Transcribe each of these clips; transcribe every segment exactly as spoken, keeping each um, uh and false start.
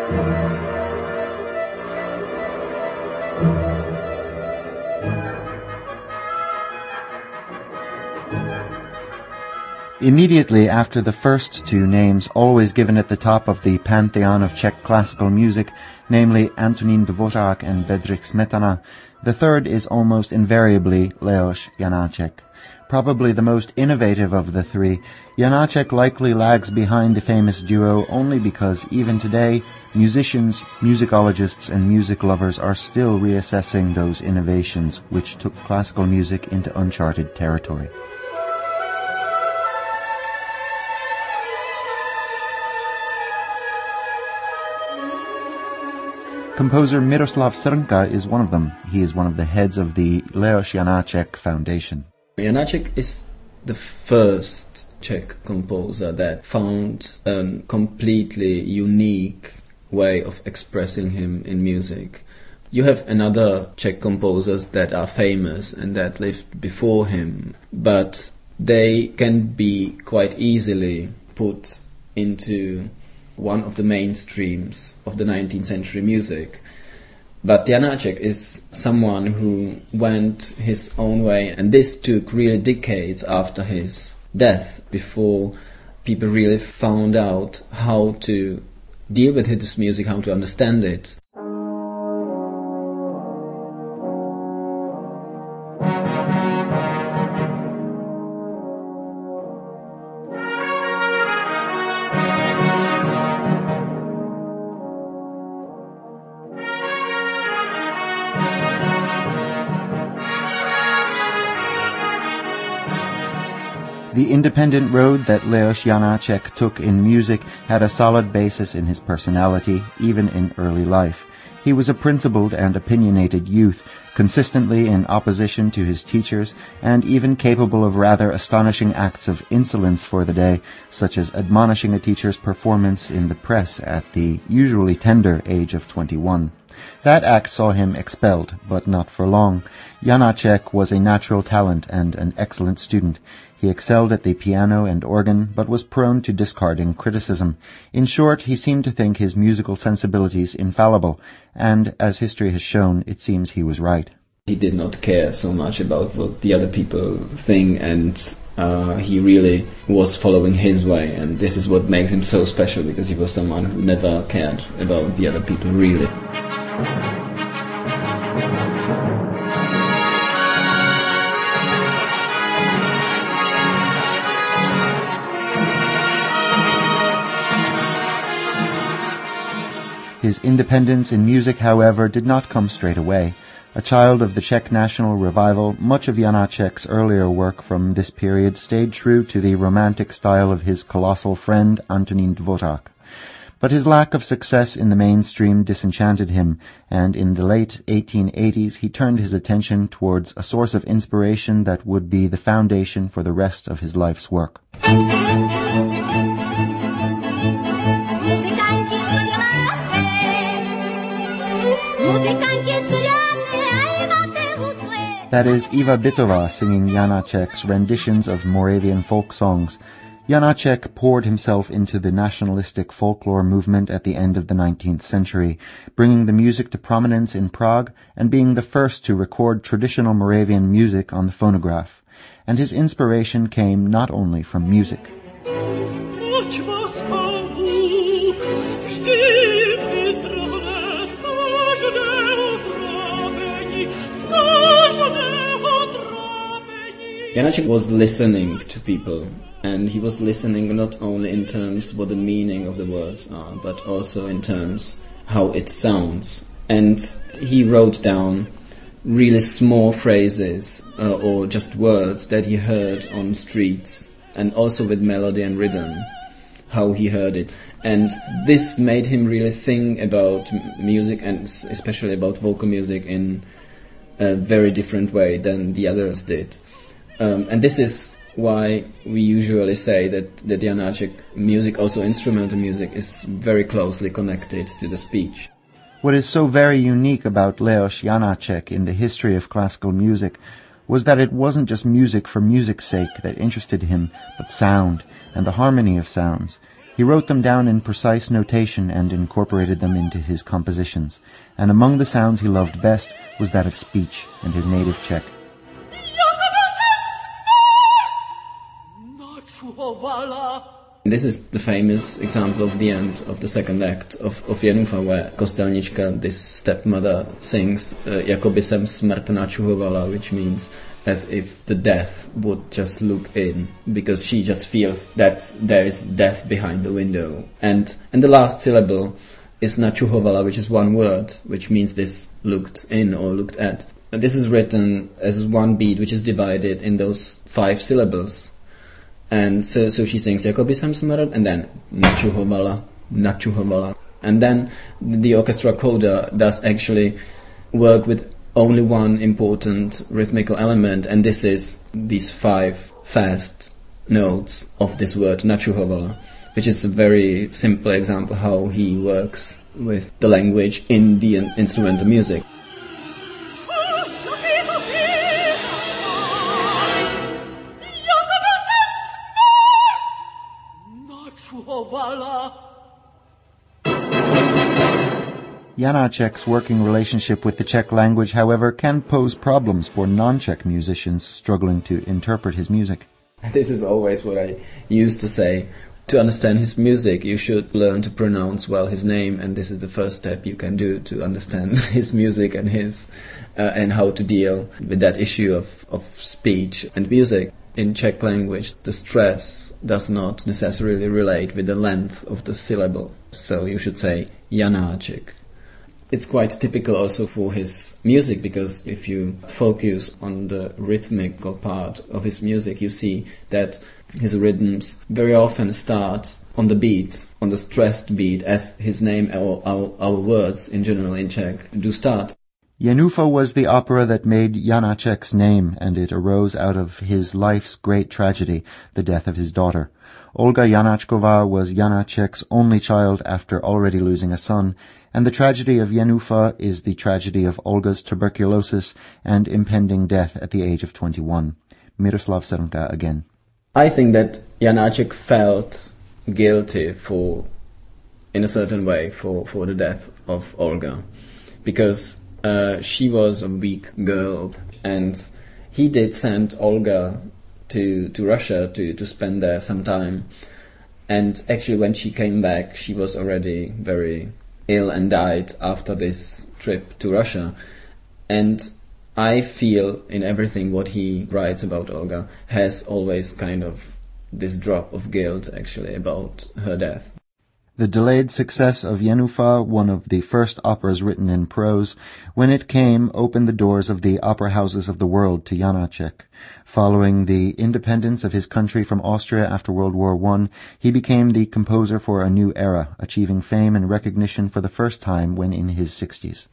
Immediately after the first two names, always given at the top of the pantheon of Czech classical music, namely Antonín Dvořák and Bedřich Smetana, the third is almost invariably Leoš Janáček. Probably the most innovative of the three, Janáček likely lags behind the famous duo only because even today, musicians, musicologists and music lovers are still reassessing those innovations which took classical music into uncharted territory. Composer Miroslav Srnka is one of them. He is one of the heads of the Leoš Janáček Foundation. Janáček is the first Czech composer that found a completely unique way of expressing him in music. You have another Czech composers that are famous and that lived before him, but they can be quite easily put into one of the mainstreams of the nineteenth century music. But Janáček is someone who went his own way, and this took really decades after his death before people really found out how to deal with his music, how to understand it. The independent road that Leoš Janáček took in music had a solid basis in his personality, even in early life. He was a principled and opinionated youth, consistently in opposition to his teachers, and even capable of rather astonishing acts of insolence for the day, such as admonishing a teacher's performance in the press at the usually tender age of twenty-one. That act saw him expelled, but not for long. Janáček was a natural talent and an excellent student. He excelled at the piano and organ, but was prone to discarding criticism. In short, he seemed to think his musical sensibilities infallible, and, as history has shown, it seems he was right. He did not care so much about what the other people think, and uh, he really was following his way, and this is what makes him so special, because he was someone who never cared about the other people, really. His independence in music, however, did not come straight away. A child of the Czech national revival, much of Janáček's earlier work from this period stayed true to the romantic style of his colossal friend Antonín Dvořák. But his lack of success in the mainstream disenchanted him, and in the late eighteen eighties he turned his attention towards a source of inspiration that would be the foundation for the rest of his life's work. That is Iva Bytová singing Janáček's renditions of Moravian folk songs. Janáček poured himself into the nationalistic folklore movement at the end of the nineteenth century, bringing the music to prominence in Prague and being the first to record traditional Moravian music on the phonograph. And his inspiration came not only from music. Janáček was listening to people, and he was listening not only in terms what the meaning of the words are, but also in terms how it sounds. And he wrote down really small phrases uh, or just words that he heard on streets, and also with melody and rhythm, how he heard it. And this made him really think about music, and especially about vocal music, in a very different way than the others did. Um, and this is why we usually say that the Janáček music, also instrumental music, is very closely connected to the speech. What is so very unique about Leoš Janáček in the history of classical music was that it wasn't just music for music's sake that interested him, but sound and the harmony of sounds. He wrote them down in precise notation and incorporated them into his compositions, and among the sounds he loved best was that of speech and his native Czech. This is the famous example of the end of the second act of, of Jenufa, where Kostelnička, this stepmother, sings uh, Jakoby sem smrt načuhovala, which means as if the death would just look in, because she just feels that there is death behind the window. And and the last syllable is načuhovala, which is one word, which means this looked in or looked at. And this is written as one beat, which is divided in those five syllables. And so, so she sings Jakoby sem smrt, and then načuhovala, načuhovala. And then the orchestra coda does actually work with only one important rhythmical element, and this is these five fast notes of this word načuhovala, which is a very simple example how he works with the language in the instrumental music. Janáček's working relationship with the Czech language, however, can pose problems for non-Czech musicians struggling to interpret his music. This is always what I used to say. To understand his music, you should learn to pronounce well his name, and this is the first step you can do to understand his music and his uh, and how to deal with that issue of, of speech and music. In Czech language, the stress does not necessarily relate with the length of the syllable, so you should say Janáček. It's quite typical also for his music, because if you focus on the rhythmical part of his music, you see that his rhythms very often start on the beat, on the stressed beat, as his name or our, our words in general in Czech do start. Jenufa was the opera that made Janáček's name, and it arose out of his life's great tragedy, the death of his daughter. Olga Janáčková was Janáček's only child after already losing a son, and the tragedy of Jenufa is the tragedy of Olga's tuberculosis and impending death at the age of twenty-one. Miroslav Srnka again. I think that Janáček felt guilty for, in a certain way, for, for the death of Olga, because uh, she was a weak girl, and he did send Olga to, to Russia to, to spend there some time. And actually when she came back, she was already very ill and died after this trip to Russia. And I feel in everything what he writes about Olga has always kind of this drop of guilt actually about her death. The delayed success of Jenufa, one of the first operas written in prose, when it came, opened the doors of the opera houses of the world to Janáček. Following the independence of his country from Austria after World War One, he became the composer for a new era, achieving fame and recognition for the first time when in his sixties.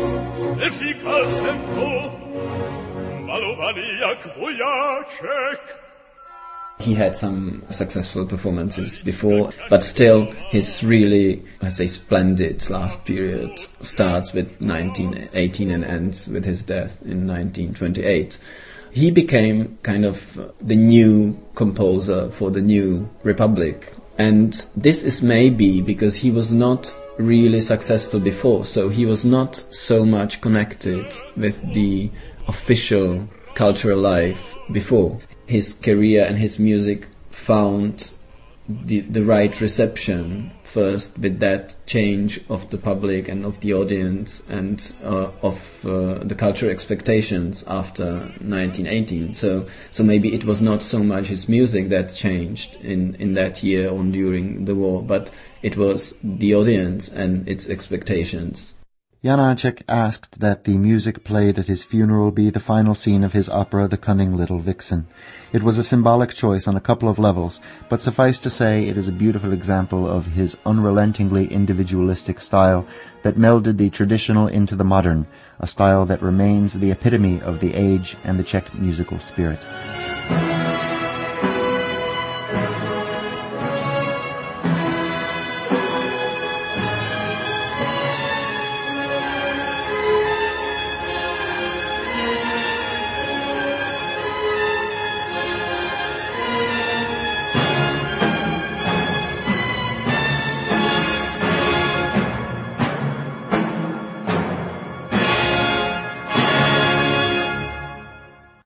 He had some successful performances before, but still his really, let's say, splendid last period starts with nineteen eighteen and ends with his death in nineteen twenty-eight. He became kind of the new composer for the new republic. And this is maybe because he was not really successful before, so he was not so much connected with the official cultural life before. His career and his music found the, the right reception first with that change of the public and of the audience and uh, of uh, the cultural expectations after nineteen eighteen. So so maybe it was not so much his music that changed in, in that year or during the war, but it was the audience and its expectations. Janáček asked that the music played at his funeral be the final scene of his opera The Cunning Little Vixen. It was a symbolic choice on a couple of levels, but suffice to say it is a beautiful example of his unrelentingly individualistic style that melded the traditional into the modern, a style that remains the epitome of the age and the Czech musical spirit.